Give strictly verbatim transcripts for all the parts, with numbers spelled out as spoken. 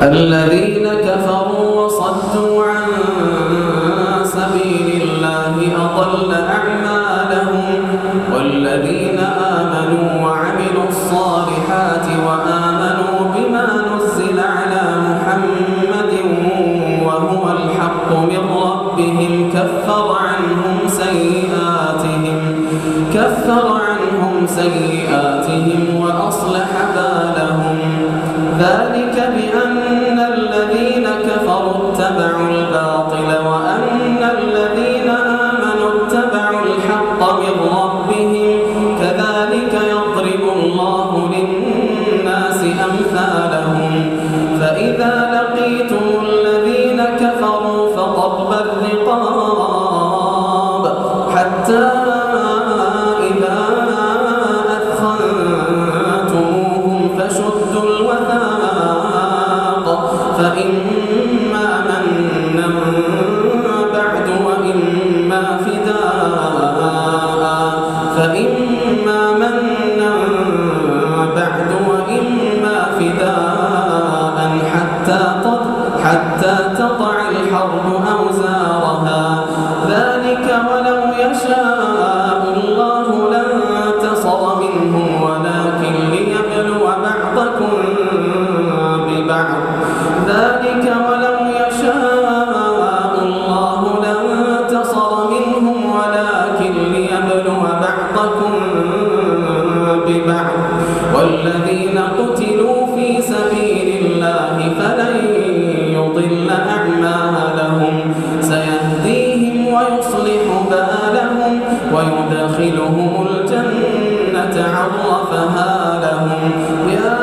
الذين كفروا وصدوا عن سبيل الله أضل أعمالهم والذين آمنوا وعملوا الصالحات وآمنوا بما نزل على محمد وهو الحق من ربهم كفر عنهم سيئاتهم كفر عنهم سيئاتهم وأصلح بالهم ذلك بأن الذين كفروا اتبعوا الباطل وأن الذين آمنوا اتبعوا الحق من ربهم كذلك يضرب الله للناس أمثالهم فإذا لقيتم الذين كفروا فضرب الرقاب حتى إذا أثخنتموهم فشدوا الوثاق فإما منا بعد وإما فداء فإما منا بعد وإما فداء حتى حتى تضع الحرب أوزارها ذلك ولو يشاء الله لانتصر منهم ولكن ليبلو بعضكم ببعض ذلك ولو يشاء الله لانتصر منهم ولكن ليبلو بعضكم ببعض والذين قتلوا في سبيل الله فلن يضل أعمالهم سيهديهم ويصلح بالهم ويدخلهم الجنة عرفها لهم يا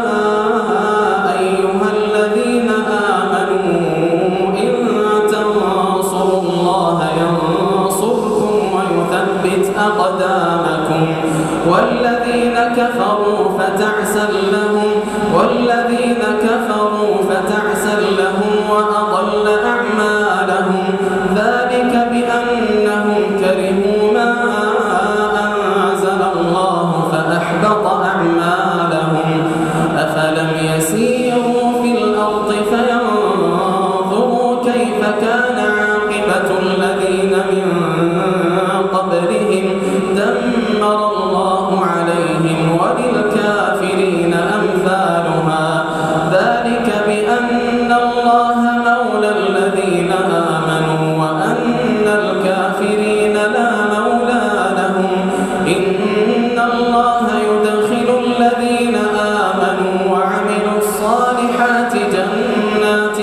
أيها الذين آمنوا إن تنصروا الله ينصركم ويثبت أقدامكم والذين كفروا فتعسا لهم والذين كفروا فتعسا لهم وأضل أعمالهم ذلك بأنهم كرهوا ما أنزل الله فأحبط أعمالهم أفلم يسيروا في الأرض فينظروا كيف كان عاقبة الذين من قبلهم دمر الله عليهم وللكافرين أمثالها ذلك بأن الله مولى الذين آمنوا وأن الكافرين لا مولى لهم إن الله يدخل الذين آمنوا وعملوا الصالحات جنات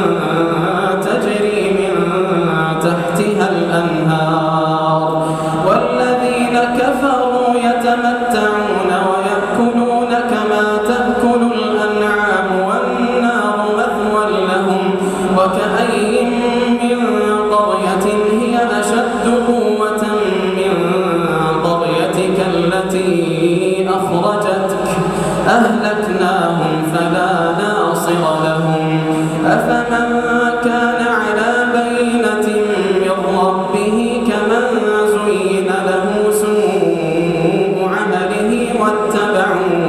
تجري من تحتها الأنهار والذين كفروا يتمتعون ويأكلون كما تأكل الأنعام والنار مثوى لهم وكأي من قرية هي أشد قوة من قريتك التي أخرجتك أهلكناهم فلا ناصر لهم أفمن كان على بينة من ربه كمن زين له سوء عمله واتبعوا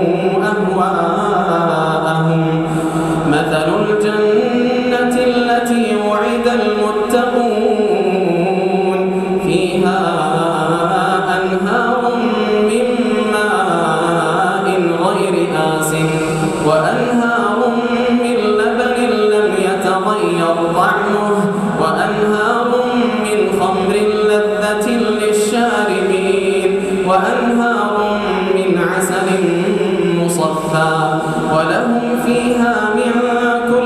أهواءهم مثل الجنة التي وعد المتقون فيها أنهار من ماء غير آسن وأنهار من لبن لم يتغير طعمه وأنهار من خمر لذة للشاربين وأنهار من عسل مصفى ولهم فيها من كل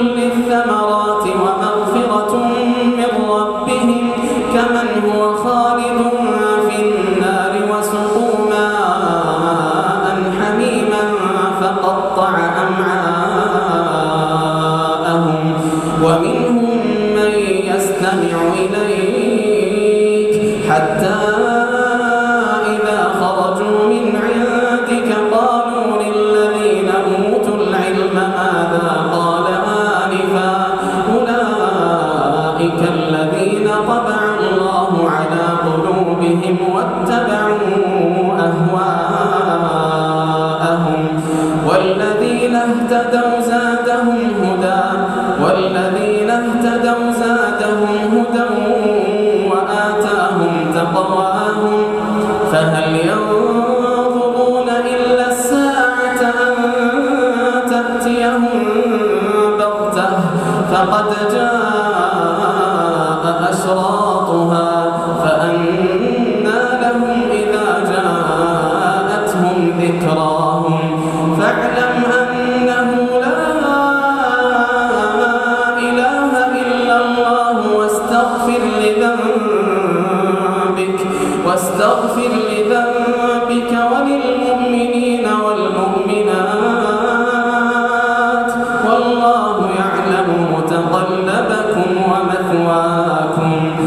واستغفر